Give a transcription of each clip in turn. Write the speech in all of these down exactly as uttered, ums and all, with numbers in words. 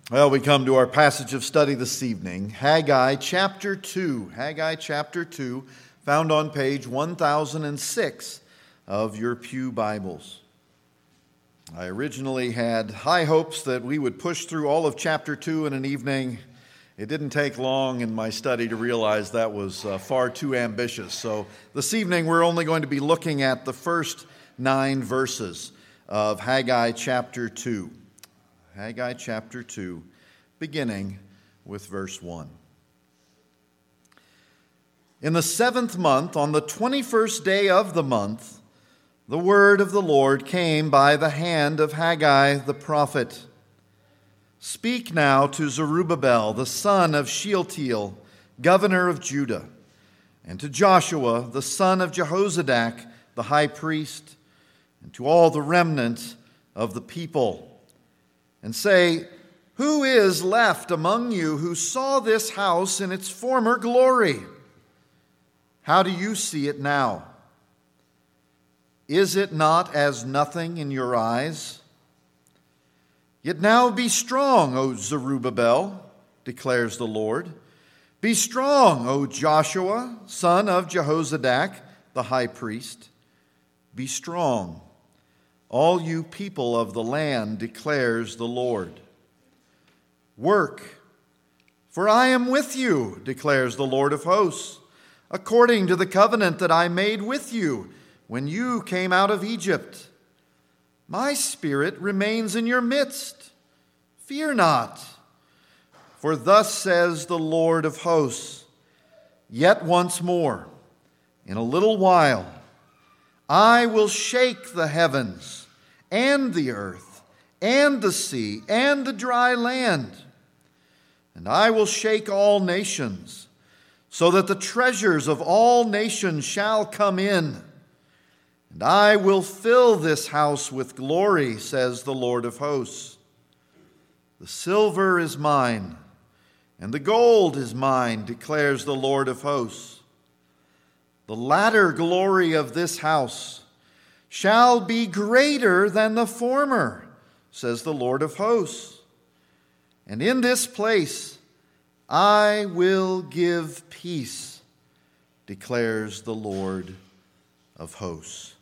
Well, we come to our passage of study this evening, Haggai chapter two. Haggai chapter two, found on page one thousand six of your pew Bibles. I originally had high hopes that we would push through all of chapter two in an evening. It didn't take long in my study to realize that was uh, far too ambitious. So this evening we're only going to be looking at the first nine verses of Haggai chapter two. Haggai chapter two, beginning with verse one. In the seventh month, on the twenty-first day of the month, the word of the Lord came by the hand of Haggai the prophet. Speak now to Zerubbabel, the son of Shealtiel, governor of Judah, and to Joshua, the son of Jehozadak, the high priest, and to all the remnant of the people, and say, who is left among you who saw this house in its former glory? How do you see it now? Is it not as nothing in your eyes? Yet now be strong, O Zerubbabel, declares the Lord. Be strong, O Joshua, son of Jehozadak, the high priest. Be strong, all you people of the land, declares the Lord. Work, for I am with you, declares the Lord of hosts, according to the covenant that I made with you when you came out of Egypt. My spirit remains in your midst. Fear not, for thus says the Lord of hosts, yet once more, in a little while, I will shake the heavens and the earth and the sea and the dry land, and I will shake all nations, so that the treasures of all nations shall come in. And I will fill this house with glory, says the Lord of hosts. The silver is mine, and the gold is mine, declares the Lord of hosts. The latter glory of this house shall be greater than the former, says the Lord of hosts. And in this place I will give peace, declares the Lord of hosts.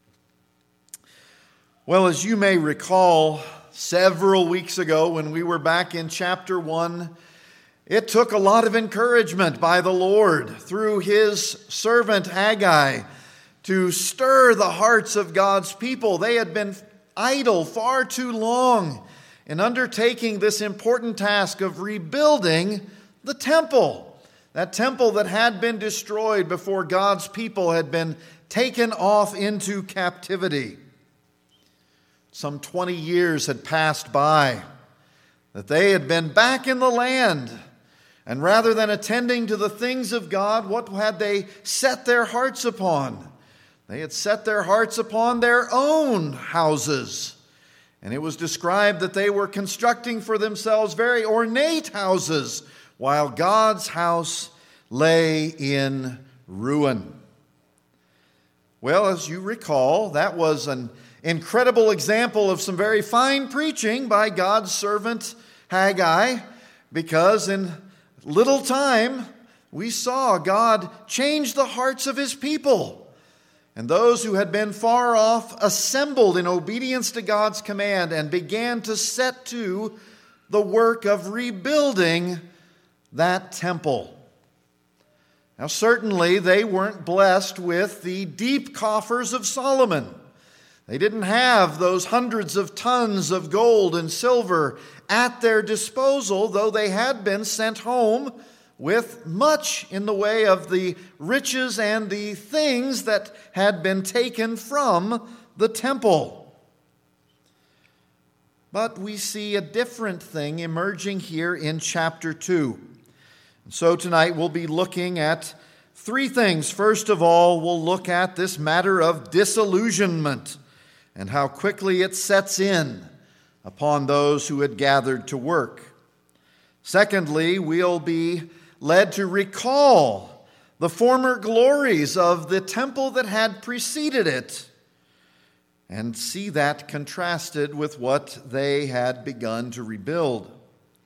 Well, as you may recall, several weeks ago when we were back in chapter one, it took a lot of encouragement by the Lord through his servant Haggai to stir the hearts of God's people. They had been idle far too long in undertaking this important task of rebuilding the temple, that temple that had been destroyed before God's people had been taken off into captivity. Some twenty years had passed by, that they had been back in the land, and rather than attending to the things of God, what had they set their hearts upon? They had set their hearts upon their own houses. And it was described that they were constructing for themselves very ornate houses, while God's house lay in ruin. Well, as you recall, that was an incredible example of some very fine preaching by God's servant Haggai, because in little time we saw God change the hearts of his people. And those who had been far off assembled in obedience to God's command and began to set to the work of rebuilding that temple. Now, certainly they weren't blessed with the deep coffers of Solomon. They didn't have those hundreds of tons of gold and silver at their disposal, though they had been sent home with much in the way of the riches and the things that had been taken from the temple. But we see a different thing emerging here in chapter two. And so tonight we'll be looking at three things. First of all, we'll look at this matter of disillusionment and how quickly it sets in upon those who had gathered to work. Secondly, we'll be led to recall the former glories of the temple that had preceded it and see that contrasted with what they had begun to rebuild.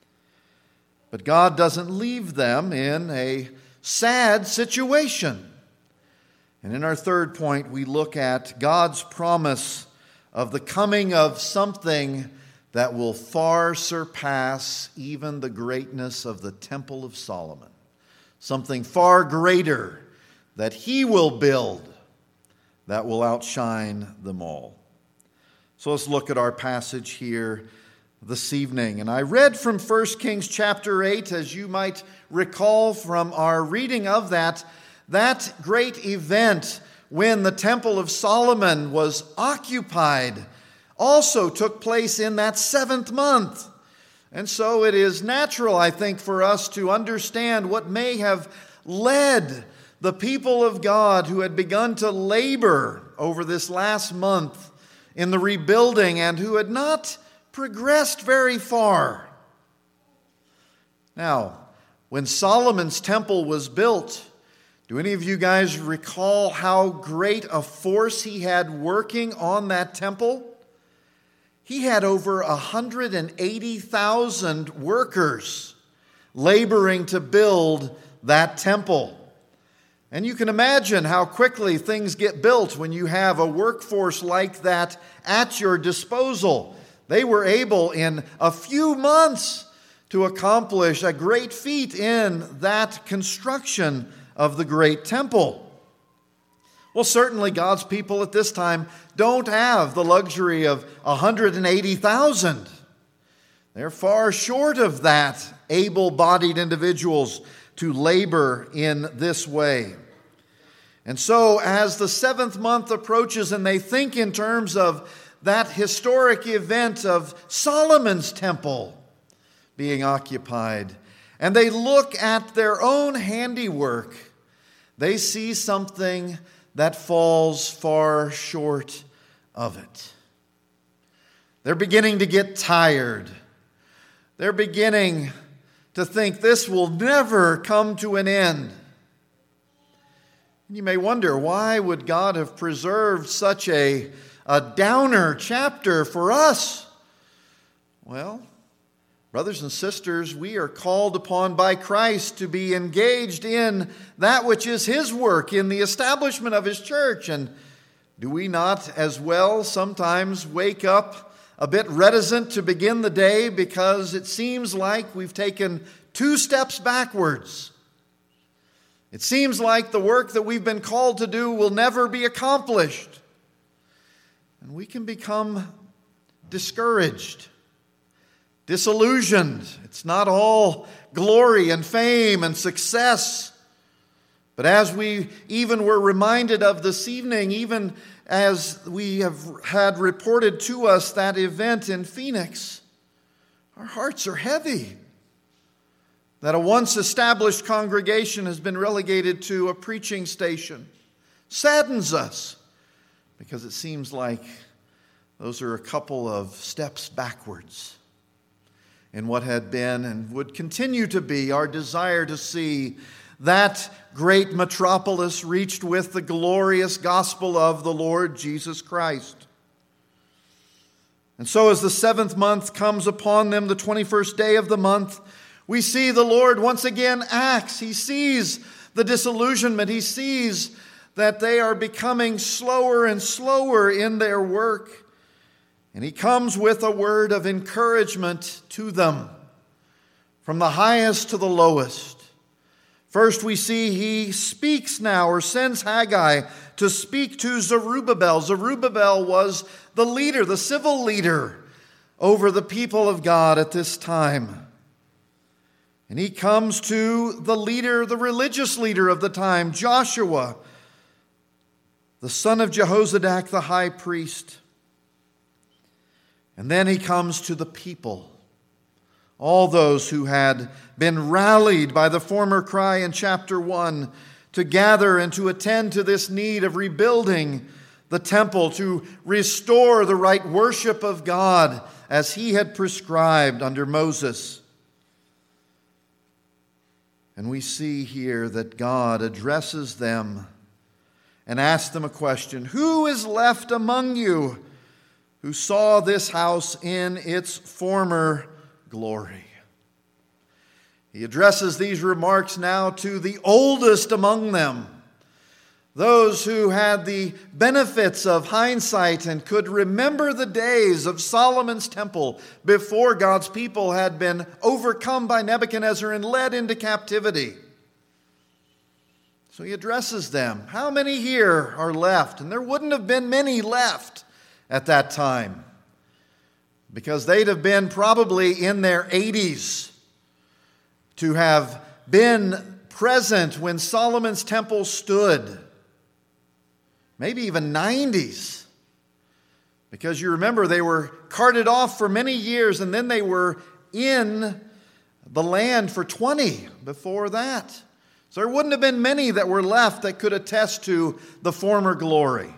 But God doesn't leave them in a sad situation. And in our third point, we look at God's promise of the coming of something that will far surpass even the greatness of the Temple of Solomon. Something far greater that He will build that will outshine them all. So let's look at our passage here this evening. And I read from First Kings chapter eight, as you might recall from our reading of that, that great event when the Temple of Solomon was occupied also took place in that seventh month. And so it is natural, I think, for us to understand what may have led the people of God who had begun to labor over this last month in the rebuilding and who had not progressed very far. Now, when Solomon's temple was built, do any of you guys recall how great a force he had working on that temple? He had over one hundred eighty thousand workers laboring to build that temple. And you can imagine how quickly things get built when you have a workforce like that at your disposal. They were able in a few months to accomplish a great feat in that construction of the great temple. Well, certainly God's people at this time don't have the luxury of one hundred eighty thousand. They're far short of that, able-bodied individuals to labor in this way. And so as the seventh month approaches and they think in terms of that historic event of Solomon's temple being occupied, and they look at their own handiwork, they see something that falls far short of it. They're beginning to get tired. They're beginning to think this will never come to an end. And you may wonder, why would God have preserved such a, a downer chapter for us? Well, brothers and sisters, we are called upon by Christ to be engaged in that which is His work, in the establishment of His church. And do we not as well sometimes wake up a bit reticent to begin the day because it seems like we've taken two steps backwards? It seems like the work that we've been called to do will never be accomplished. And we can become discouraged, disillusioned. It's not all glory and fame and success. But as we even were reminded of this evening, even as we have had reported to us that event in Phoenix, our hearts are heavy. That a once established congregation has been relegated to a preaching station saddens us, because it seems like those are a couple of steps backwards in what had been and would continue to be our desire to see that great metropolis reached with the glorious gospel of the Lord Jesus Christ. And so as the seventh month comes upon them, the twenty-first day of the month, we see the Lord once again acts. He sees the disillusionment. He sees that they are becoming slower and slower in their work. And He comes with a word of encouragement to them, from the highest to the lowest. First, we see He speaks now, or sends Haggai to speak to Zerubbabel. Zerubbabel was the leader, the civil leader over the people of God at this time. And he comes to the leader, the religious leader of the time, Joshua, the son of Jehozadak, the high priest. And then he comes to the people, all those who had been rallied by the former cry in chapter one to gather and to attend to this need of rebuilding the temple, to restore the right worship of God as He had prescribed under Moses. And we see here that God addresses them and asks them a question. Who is left among you who saw this house in its former glory? He addresses these remarks now to the oldest among them, those who had the benefits of hindsight and could remember the days of Solomon's temple before God's people had been overcome by Nebuchadnezzar and led into captivity. So he addresses them. How many here are left? And there wouldn't have been many left at that time, because they'd have been probably in their eighties to have been present when Solomon's temple stood. Maybe even nineties. Because you remember they were carted off for many years and then they were in the land for twenty before that. So there wouldn't have been many that were left that could attest to the former glory.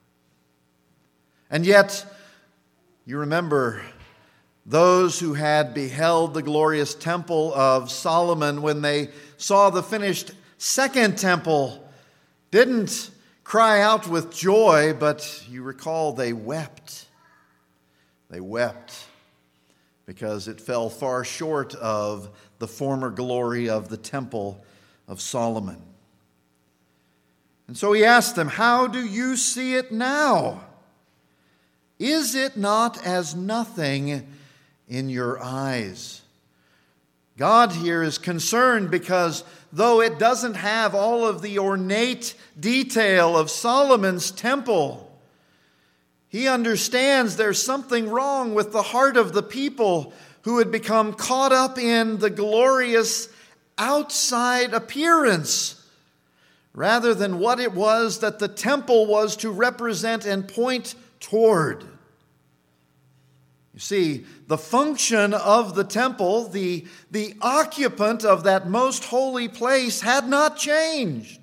And yet, you remember those who had beheld the glorious temple of Solomon when they saw the finished second temple didn't cry out with joy, but you recall they wept. They wept because it fell far short of the former glory of the temple of Solomon. And so he asked them, "How do you see it now? Is it not as nothing in your eyes?" God here is concerned because though it doesn't have all of the ornate detail of Solomon's temple, he understands there's something wrong with the heart of the people who had become caught up in the glorious outside appearance rather than what it was that the temple was to represent and point toward. You see, the function of the temple, the, the occupant of that most holy place, had not changed.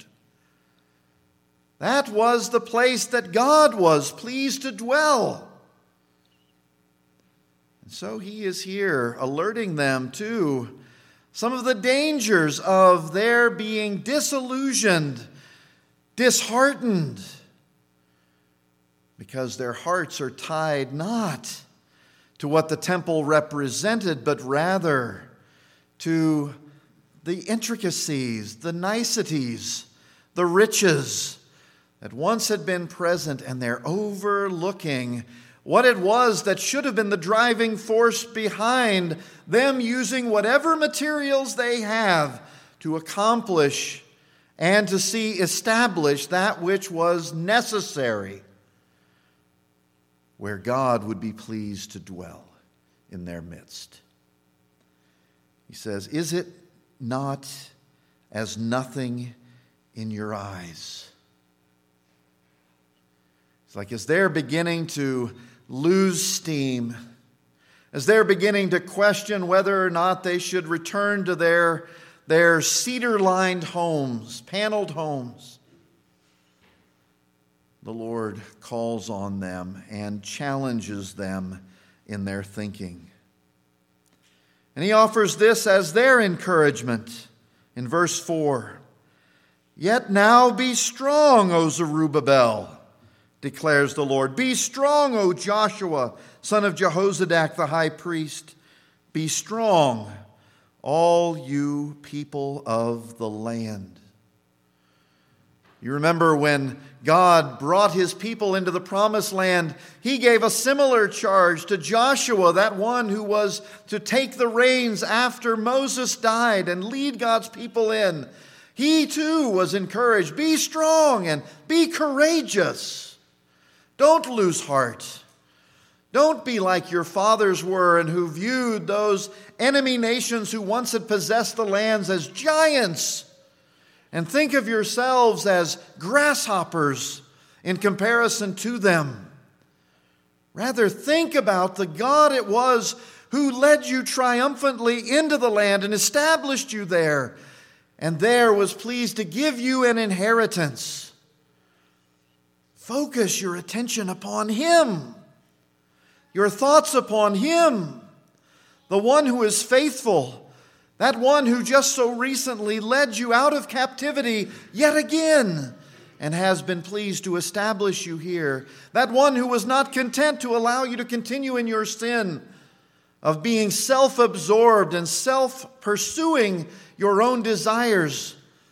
That was the place that God was pleased to dwell. And so he is here alerting them to some of the dangers of their being disillusioned, disheartened, because their hearts are tied not to what the temple represented, but rather to the intricacies, the niceties, the riches that once had been present, and they're overlooking what it was that should have been the driving force behind them using whatever materials they have to accomplish and to see established that which was necessary, where God would be pleased to dwell in their midst. He says, "Is it not as nothing in your eyes?" It's like as they're beginning to lose steam, as they're beginning to question whether or not they should return to their, their cedar-lined homes, paneled homes, the Lord calls on them and challenges them in their thinking. And he offers this as their encouragement in verse four. "Yet now be strong, O Zerubbabel, declares the Lord. Be strong, O Joshua, son of Jehozadak the high priest. Be strong, all you people of the land." You remember when God brought his people into the promised land, he gave a similar charge to Joshua, that one who was to take the reins after Moses died and lead God's people in. He too was encouraged, be strong and be courageous. Don't lose heart. Don't be like your fathers were and who viewed those enemy nations who once had possessed the lands as giants, and think of yourselves as grasshoppers in comparison to them. Rather, think about the God it was who led you triumphantly into the land and established you there, and there was pleased to give you an inheritance. Focus your attention upon Him, your thoughts upon Him, the one who is faithful, that one who just so recently led you out of captivity yet again and has been pleased to establish you here. That one who was not content to allow you to continue in your sin, of being self-absorbed and self-pursuing your own desires,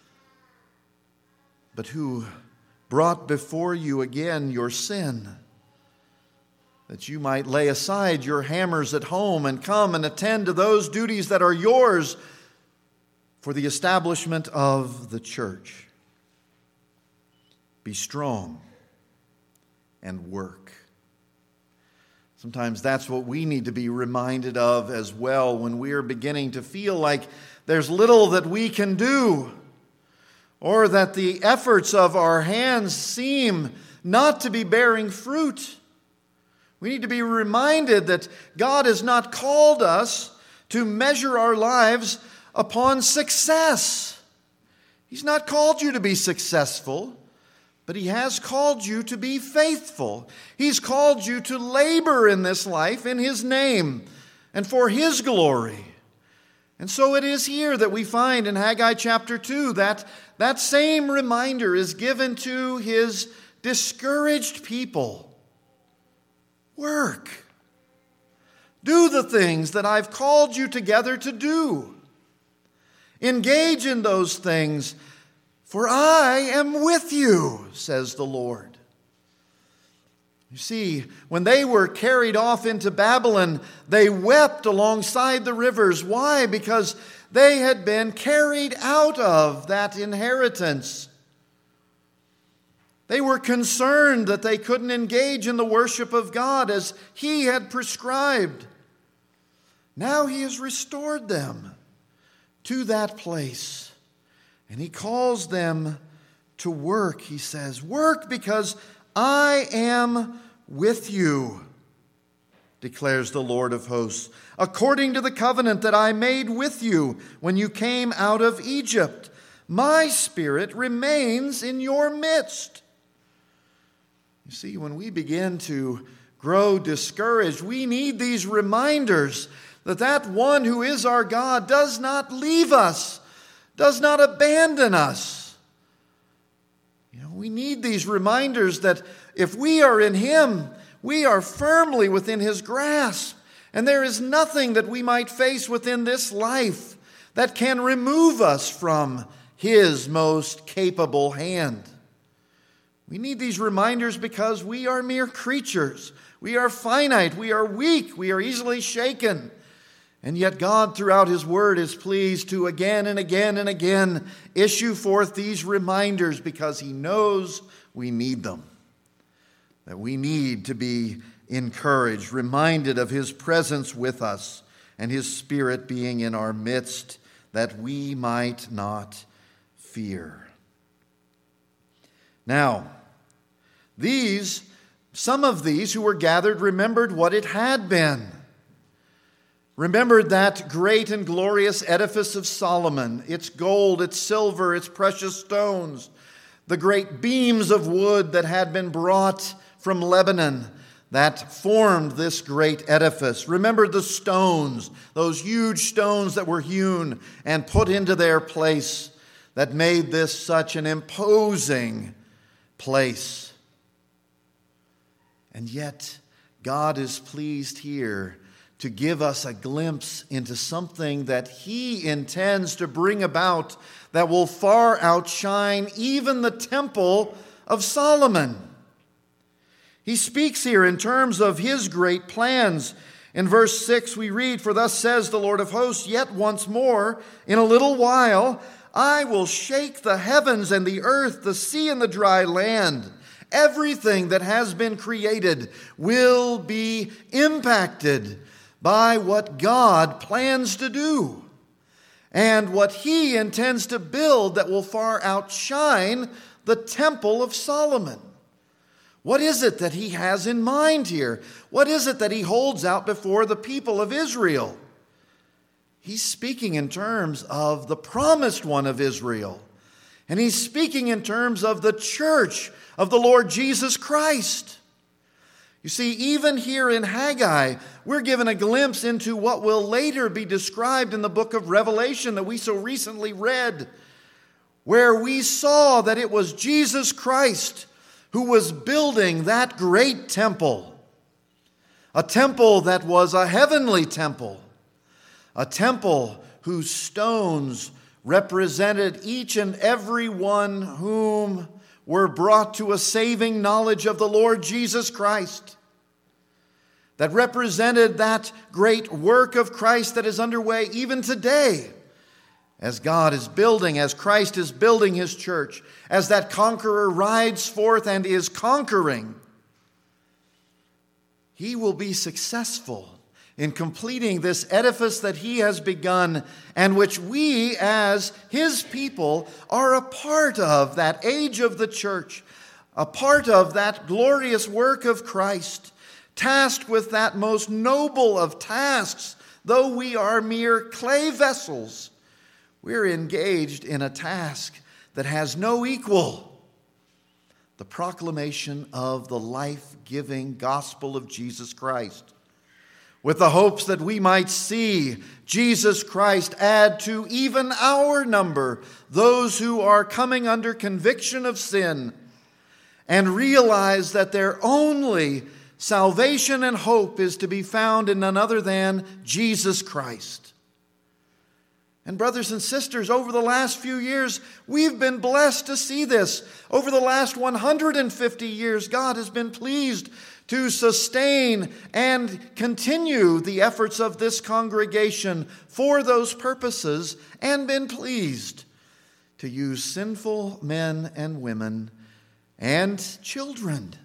but who brought before you again your sin, that you might lay aside your hammers at home and come and attend to those duties that are yours for the establishment of the church. Be strong and work. Sometimes that's what we need to be reminded of as well when we are beginning to feel like there's little that we can do, or that the efforts of our hands seem not to be bearing fruit. We need to be reminded that God has not called us to measure our lives upon success. He's not called you to be successful, but He has called you to be faithful. He's called you to labor in this life in His name and for His glory. And so it is here that we find in Haggai chapter two that that same reminder is given to His discouraged people. Work. Do the things that I've called you together to do. Engage in those things, for I am with you, says the Lord. You see, when they were carried off into Babylon, they wept alongside the rivers. Why? Because they had been carried out of that inheritance. They were concerned that they couldn't engage in the worship of God as He had prescribed. Now He has restored them to that place. And He calls them to work. He says, work because I am with you, declares the Lord of hosts, according to the covenant that I made with you when you came out of Egypt. My Spirit remains in your midst. You see, when we begin to grow discouraged, we need these reminders that that one who is our God does not leave us, does not abandon us. You know, we need these reminders that if we are in Him, we are firmly within His grasp, and there is nothing that we might face within this life that can remove us from His most capable hand. We need these reminders because we are mere creatures. We are finite. We are weak. We are easily shaken. And yet God, throughout His Word, is pleased to again and again and again issue forth these reminders because He knows we need them. That we need to be encouraged, reminded of His presence with us and His Spirit being in our midst, that we might not fear. Now, these, some of these who were gathered remembered what it had been. Remembered that great and glorious edifice of Solomon, its gold, its silver, its precious stones, the great beams of wood that had been brought from Lebanon that formed this great edifice. Remembered the stones, those huge stones that were hewn and put into their place that made this such an imposing place. And yet, God is pleased here to give us a glimpse into something that He intends to bring about that will far outshine even the temple of Solomon. He speaks here in terms of His great plans. In verse six we read, "For thus says the Lord of hosts, yet once more, in a little while, I will shake the heavens and the earth, the sea and the dry land. Everything that has been created will be impacted by what God plans to do and what He intends to build that will far outshine the temple of Solomon." What is it that He has in mind here? What is it that He holds out before the people of Israel? He's speaking in terms of the promised one of Israel. And He's speaking in terms of the church of the Lord Jesus Christ. You see, even here in Haggai, we're given a glimpse into what will later be described in the book of Revelation that we so recently read, where we saw that it was Jesus Christ who was building that great temple, a temple that was a heavenly temple, a temple whose stones represented each and every one whom were brought to a saving knowledge of the Lord Jesus Christ, that represented that great work of Christ that is underway even today, as God is building, as Christ is building his church, as that conqueror rides forth and is conquering. He will be successful in completing this edifice that he has begun, and which we as his people are a part of, that age of the church, a part of that glorious work of Christ, tasked with that most noble of tasks. Though we are mere clay vessels, we're engaged in a task that has no equal: the proclamation of the life-giving gospel of Jesus Christ, with the hopes that we might see Jesus Christ add to even our number those who are coming under conviction of sin, and realize that their only salvation and hope is to be found in none other than Jesus Christ. And brothers and sisters, over the last few years, we've been blessed to see this. Over the last one hundred fifty years, God has been pleased to sustain and continue the efforts of this congregation for those purposes, and been pleased to use sinful men and women and children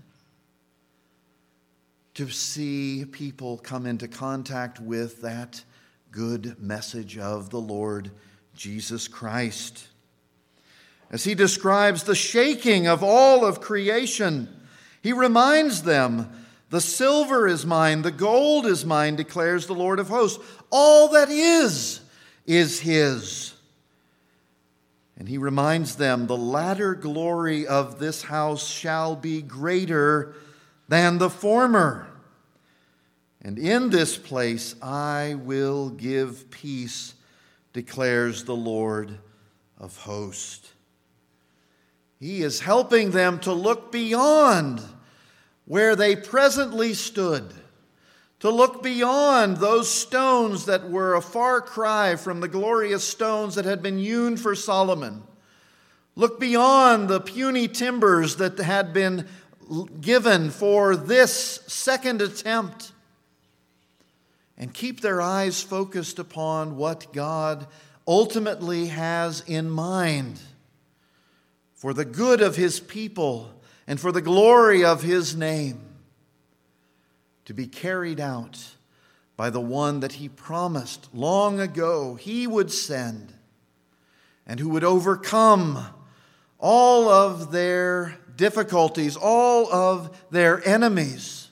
to see people come into contact with that good message of the Lord Jesus Christ. As he describes the shaking of all of creation, he reminds them, "The silver is mine, the gold is mine, declares the Lord of hosts. All that is, is his." And he reminds them, "The latter glory of this house shall be greater than the former. And in this place I will give peace, declares the Lord of hosts." He is helping them to look beyond where they presently stood, to look beyond those stones that were a far cry from the glorious stones that had been hewn for Solomon. Look beyond the puny timbers that had been given for this second attempt, and keep their eyes focused upon what God ultimately has in mind for the good of his people and for the glory of his name, to be carried out by the one that he promised long ago he would send, and who would overcome all of their difficulties, all of their enemies,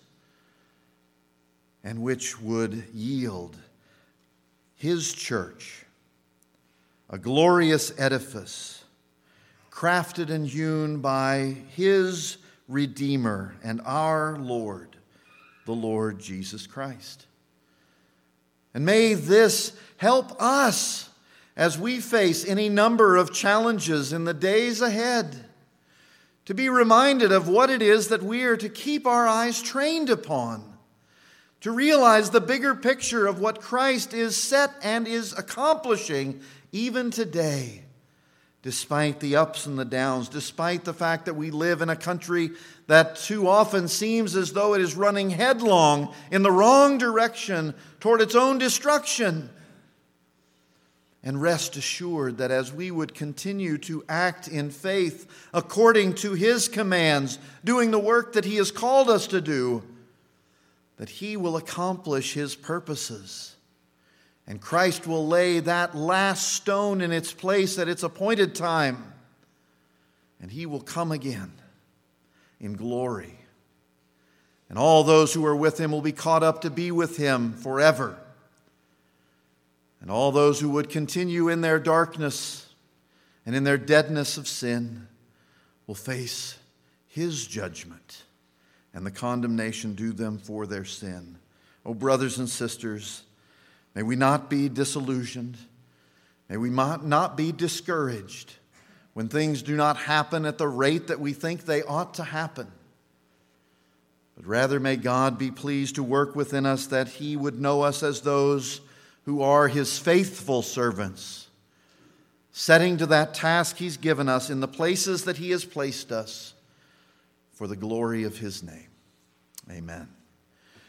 and which would yield his church, a glorious edifice, crafted and hewn by his Redeemer and our Lord, the Lord Jesus Christ. And may this help us as we face any number of challenges in the days ahead, to be reminded of what it is that we are to keep our eyes trained upon, to realize the bigger picture of what Christ is set and is accomplishing even today, despite the ups and the downs, despite the fact that we live in a country that too often seems as though it is running headlong in the wrong direction toward its own destruction. And rest assured that as we would continue to act in faith according to his commands, doing the work that he has called us to do, that he will accomplish his purposes. And Christ will lay that last stone in its place at its appointed time. And he will come again in glory. And all those who are with him will be caught up to be with him forever. And all those who would continue in their darkness and in their deadness of sin will face his judgment and the condemnation due them for their sin. Oh, brothers and sisters, may we not be disillusioned. May we not be discouraged when things do not happen at the rate that we think they ought to happen. but rather may God be pleased to work within us that he would know us as those who are his faithful servants, setting to that task he's given us in the places that he has placed us for the glory of his name. Amen.